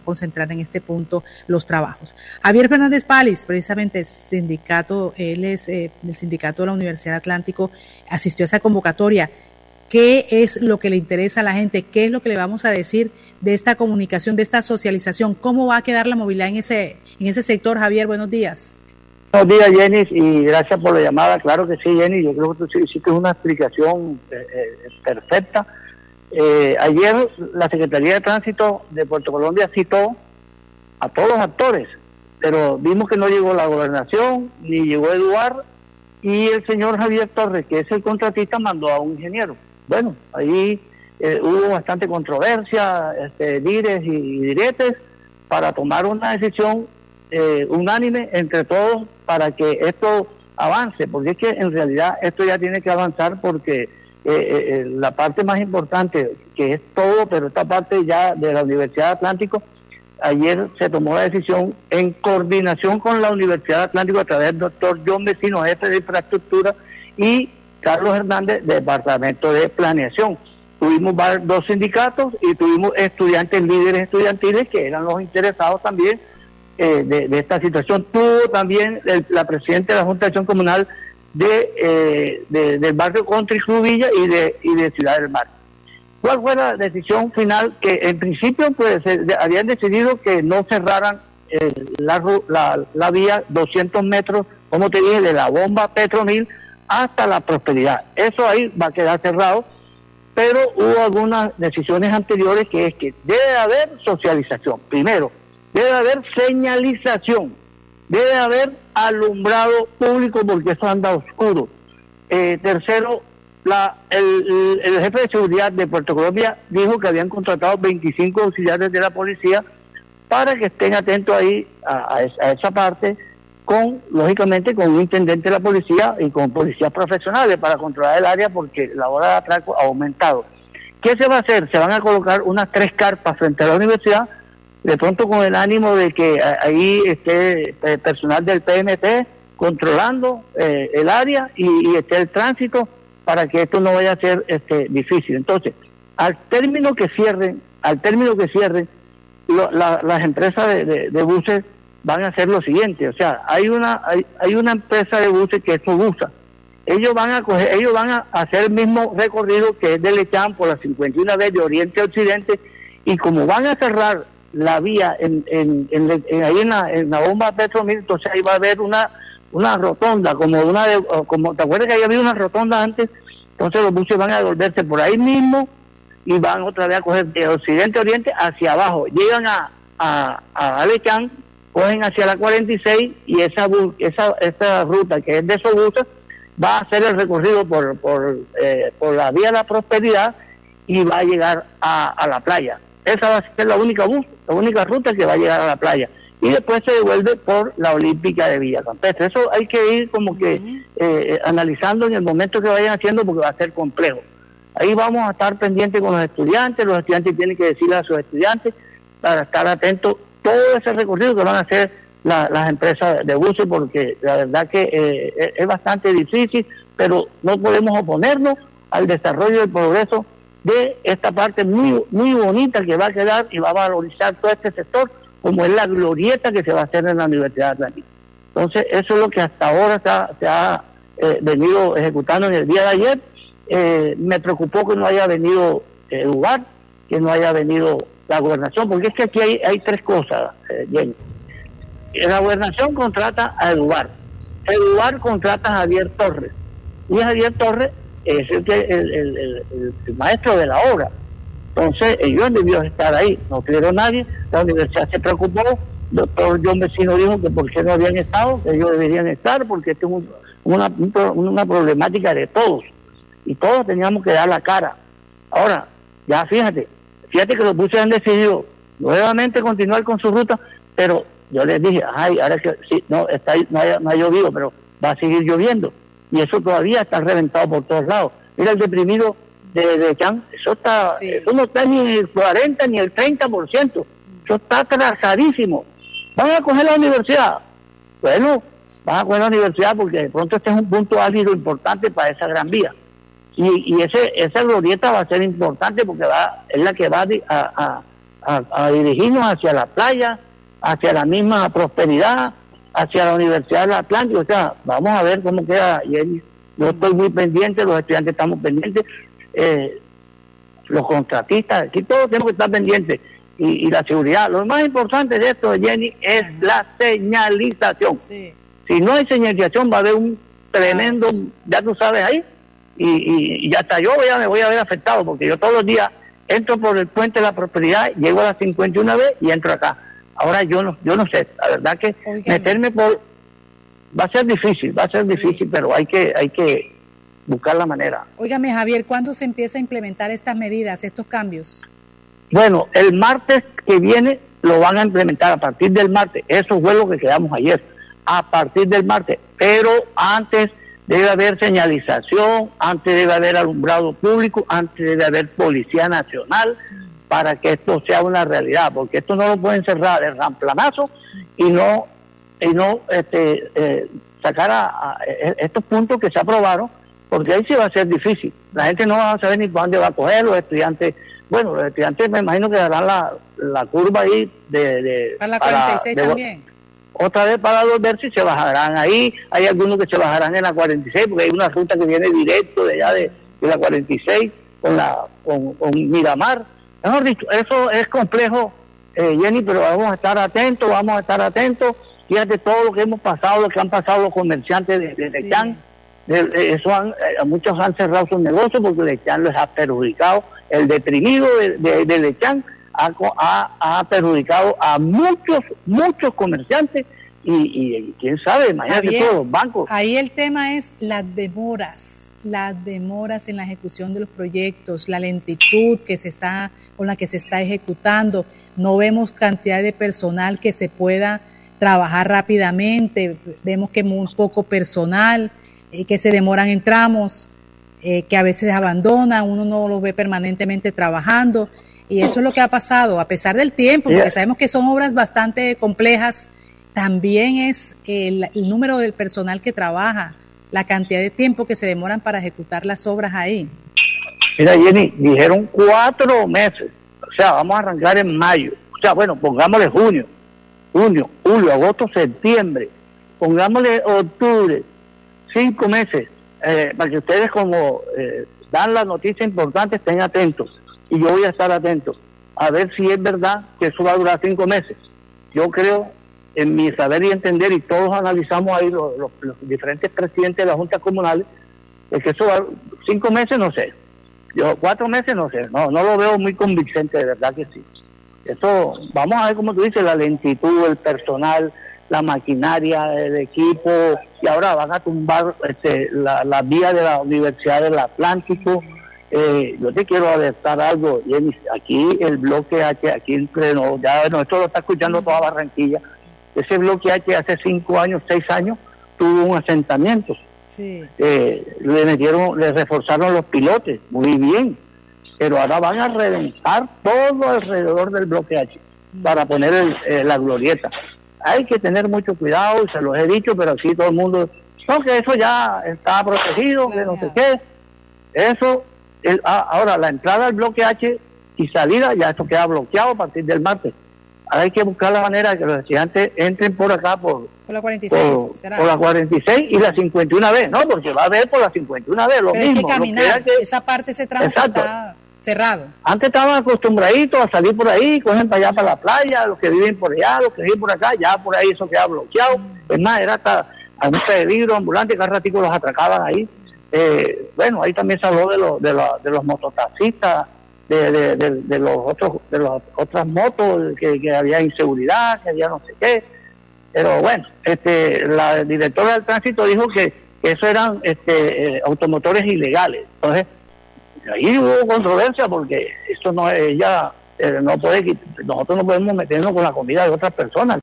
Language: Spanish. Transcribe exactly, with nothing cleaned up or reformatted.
concentrar en este punto los trabajos. Javier Fernández Palis, precisamente sindicato, él es eh, del sindicato de la Universidad Atlántico, asistió a esa convocatoria. ¿Qué es lo que le interesa a la gente? ¿Qué es lo que le vamos a decir de esta comunicación, de esta socialización? ¿Cómo va a quedar la movilidad en ese, en ese sector? Javier, buenos días. Buenos días, Jenny, y gracias por la llamada. Claro que sí, Jenny, yo creo que tú hiciste una explicación eh, eh, perfecta. Eh, ayer la Secretaría de Tránsito de Puerto Colombia citó a todos los actores, pero vimos que no llegó la gobernación, ni llegó Eduardo, y el señor Javier Torres, que es el contratista, mandó a un ingeniero. Bueno, ahí eh, hubo bastante controversia, este, dires y diretes, para tomar una decisión eh, unánime entre todos para que esto avance, porque es que en realidad esto ya tiene que avanzar porque eh, eh, la parte más importante, que es todo, pero esta parte ya de la Universidad Atlántico, ayer se tomó la decisión en coordinación con la Universidad Atlántico a través del doctor John Vecino, jefe de infraestructura, y Carlos Hernández, Departamento de Planeación. Tuvimos dos sindicatos y tuvimos estudiantes, líderes estudiantiles que eran los interesados también eh, de, de esta situación. Tuvo también el, la presidenta de la Junta de Acción Comunal de, eh, de, del barrio Country Club Villa y de, y de Ciudad del Mar. ¿Cuál fue la decisión final? Que en principio pues eh, habían decidido que no cerraran eh, la, la, la vía doscientos metros, como te dije, de la bomba Petromil hasta la Prosperidad. Eso ahí va a quedar cerrado, pero hubo algunas decisiones anteriores que es que debe haber socialización. Primero, debe haber señalización, debe haber alumbrado público porque eso anda oscuro. Eh, tercero, la, el, el jefe de seguridad de Puerto Colombia dijo que habían contratado veinticinco auxiliares de la policía para que estén atentos ahí a, a, esa, a esa parte, con, lógicamente, con un intendente de la policía y con policías profesionales para controlar el área porque la hora de atraco ha aumentado. ¿Qué se va a hacer? Se van a colocar unas tres carpas frente a la universidad, de pronto con el ánimo de que ahí esté personal del P M T controlando eh, el área y, y esté el tránsito para que esto no vaya a ser este, difícil. Entonces, al término que cierren, al término que cierren, lo, la, las empresas de, de, de buses van a hacer lo siguiente, o sea, hay una hay, hay una empresa de buses que es Sobusa. Ellos van a coger, ellos van a hacer el mismo recorrido que es de Lechán por la cincuenta y una B de Oriente a Occidente, y como van a cerrar la vía en, en, en, en ahí en la, en la bomba Petromil, entonces ahí va a haber una una rotonda, como una de, como te acuerdas que ahí había una rotonda antes, entonces los buses van a devolverse por ahí mismo y van otra vez a coger de Occidente a Oriente hacia abajo, llegan a a, a Lechán, cogen hacia la cuarenta y seis y esa esa esa ruta que es de Sobusa va a hacer el recorrido por por eh, por la vía de la Prosperidad y va a llegar a, a la playa. Esa va a ser la única bus, la única ruta que va a llegar a la playa, y después se devuelve por la Olímpica de Villa Campestre. Eso hay que ir como que eh, analizando en el momento que vayan haciendo, porque va a ser complejo. Ahí vamos a estar pendientes con los estudiantes, los estudiantes tienen que decirle a sus estudiantes para estar atentos todo ese recorrido que van a hacer la, las empresas de buses, porque la verdad que eh, es bastante difícil, pero no podemos oponernos al desarrollo y el progreso de esta parte muy muy bonita que va a quedar y va a valorizar todo este sector, como es la glorieta que se va a hacer en la Universidad Atlántica. Entonces, eso es lo que hasta ahora se ha, se ha eh, venido ejecutando en el día de ayer. Eh, me preocupó que no haya venido el eh, lugar, que no haya venido la gobernación, porque es que aquí hay, hay tres cosas, eh, Jenny. La gobernación contrata a Eduardo, Eduardo contrata a Javier Torres, y Javier Torres es el, que, el, el, el, el maestro de la obra. Entonces ellos debieron estar ahí, no tuvieron nadie, la universidad se preocupó, el doctor John Vecino dijo que por qué no habían estado, que ellos deberían estar, porque esto es un, una, una problemática de todos, y todos teníamos que dar la cara. Ahora, ya fíjate, fíjate que los buses han decidido nuevamente continuar con su ruta, pero yo les dije, ay, ahora que sí, no, está, no, ha, no ha llovido, pero va a seguir lloviendo, y eso todavía está reventado por todos lados. Mira el deprimido de, de Chan, eso está, sí. Eso no está ni en el cuarenta ni el treinta por ciento, eso está atrasadísimo. ¿Van a coger la universidad? Bueno, van a coger la universidad porque de pronto este es un punto álgido importante para esa gran vía. Y, y ese esa glorieta va a ser importante porque va es la que va a, a, a, a dirigirnos hacia la playa, hacia la misma Prosperidad, hacia la Universidad del Atlántico. O sea, vamos a ver cómo queda. Y yo estoy muy pendiente, los estudiantes estamos pendientes, eh, los contratistas, aquí todos tenemos que estar pendientes. Y, y la seguridad. Lo más importante de esto, Jenny, es la señalización. Sí. Si no hay señalización va a haber un tremendo, ya tú sabes ahí, y, y, y hasta yo ya me voy a ver afectado, porque yo todos los días entro por el puente de la Prosperidad, llego a las cincuenta y una vez y entro acá. Ahora yo no yo no sé, la verdad que Oigan. meterme por... va a ser difícil, va a ser sí. difícil, pero hay que hay que buscar la manera. Óigame, Javier, ¿cuándo se empieza a implementar estas medidas, estos cambios? Bueno, el martes que viene lo van a implementar, a partir del martes. Eso fue lo que quedamos ayer, a partir del martes. Pero antes debe haber señalización, antes debe haber alumbrado público, antes debe haber Policía Nacional, para que esto sea una realidad, porque esto no lo pueden cerrar de ramplanazo y no y no este, eh, sacar a, a estos puntos que se aprobaron, porque ahí sí va a ser difícil. La gente no va a saber ni para dónde va a coger, los estudiantes... Bueno, los estudiantes me imagino que darán la, la curva ahí de... de para la cuarenta y seis para, también. Otra vez para volver si se bajarán ahí. Hay algunos que se bajarán en la cuarenta y seis, porque hay una ruta que viene directo de allá de, de la cuarenta y seis con, la, con, con Miramar. Mejor dicho, eso es complejo, eh, Jenny, pero vamos a estar atentos, vamos a estar atentos. Fíjate todo lo que hemos pasado, lo que han pasado los comerciantes de, de Lechán. De, de, eso han, eh, muchos han cerrado sus negocios porque Lechán les ha perjudicado. El deprimido de, de, de Lechán ha, ha, ha perjudicado a muchos, muchos comerciantes y, y, y quién sabe, imagínate Javier, todos los bancos. Ahí el tema es las demoras, las demoras en la ejecución de los proyectos, la lentitud que se está, con la que se está ejecutando. No vemos cantidad de personal que se pueda trabajar rápidamente, vemos que muy poco personal, eh, que se demoran en tramos. Eh, que a veces abandonan, uno no los ve permanentemente trabajando, y eso es lo que ha pasado, a pesar del tiempo, porque sabemos que son obras bastante complejas, también es el, el número del personal que trabaja, la cantidad de tiempo que se demoran para ejecutar las obras ahí. Mira, Jenny, dijeron cuatro meses, o sea, vamos a arrancar en mayo, o sea, bueno, pongámosle junio, junio, julio, agosto, septiembre, pongámosle octubre, cinco meses. Eh, para que ustedes como eh, dan las noticias importantes estén atentos, y yo voy a estar atento a ver si es verdad que eso va a durar cinco meses. Yo creo, en mi saber y entender, y todos analizamos ahí los, los, los diferentes presidentes de las juntas comunales, es que eso va, cinco meses no sé, yo cuatro meses no sé, no, no lo veo muy convincente, de verdad que sí. Eso, vamos a ver como tú dices, la lentitud, el personal, la maquinaria, el equipo, y ahora van a tumbar este, la, la vía de la Universidad del Atlántico. Eh, yo te quiero alertar algo, Jenny, aquí el bloque H, aquí entre nos, ya no, esto lo está escuchando toda Barranquilla, ese bloque H hace cinco años, seis años, tuvo un asentamiento. Sí. Eh, le metieron, le reforzaron los pilotes, muy bien, pero ahora van a reventar todo alrededor del bloque H para poner el, eh, la glorieta. Hay que tener mucho cuidado, y se los he dicho, pero aquí todo el mundo, no, que eso ya está protegido, que no sé qué. Eso, el, ahora la entrada al bloque H y salida, ya esto queda bloqueado a partir del martes. Ahora hay que buscar la manera de que los estudiantes entren por acá, por, por la cuarenta y seis, por, ¿será? Por la cuarenta y seis y la cincuenta y una B, no, porque va a haber por la cincuenta y una B lo pero mismo. Hay que caminar, que, esa parte, ese tramo está cerrado. Antes estaban acostumbraditos a salir por ahí, cogen para allá para la playa, los que viven por allá, los que viven por acá, ya por ahí eso queda bloqueado. Mm. Es más, era hasta a mucha de vidrio, ambulantes, cada ratico los atracaban ahí. Eh, bueno, ahí también se habló de, lo, de, la, de los mototaxistas, de, de, de, de los otros, de las otras motos, que, que había inseguridad, que había no sé qué. Pero bueno, este, la directora del tránsito dijo que, que eso eran este, eh, automotores ilegales. Entonces, ahí hubo controversia porque eso no, ella eh, no puede, nosotros no podemos meternos con la comida de otras personas.